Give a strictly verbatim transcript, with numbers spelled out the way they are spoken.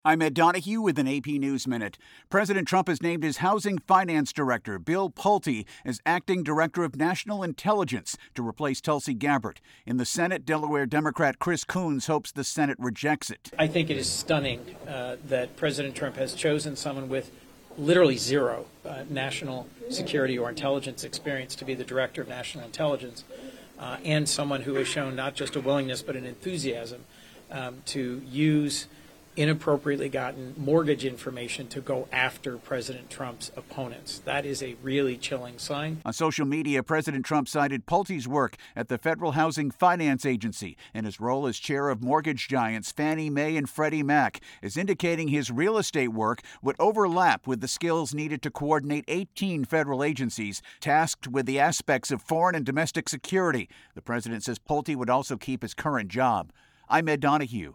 I'm Ed Donahue with an A P News Minute. President Trump has named his Housing Finance Director, Bill Pulte, as Acting Director of National Intelligence to replace Tulsi Gabbard. In the Senate, Delaware Democrat Chris Coons hopes the Senate rejects it. I think it is stunning uh, that President Trump has chosen someone with literally zero uh, national security or intelligence experience to be the Director of National Intelligence, uh, and someone who has shown not just a willingness but an enthusiasm um, to use inappropriately gotten mortgage information to go after President Trump's opponents. That is a really chilling sign. On social media, President Trump cited Pulte's work at the Federal Housing Finance Agency and his role as chair of mortgage giants Fannie Mae and Freddie Mac, as indicating his real estate work would overlap with the skills needed to coordinate eighteen federal agencies tasked with the aspects of foreign and domestic security. The president says Pulte would also keep his current job. I'm Ed Donahue.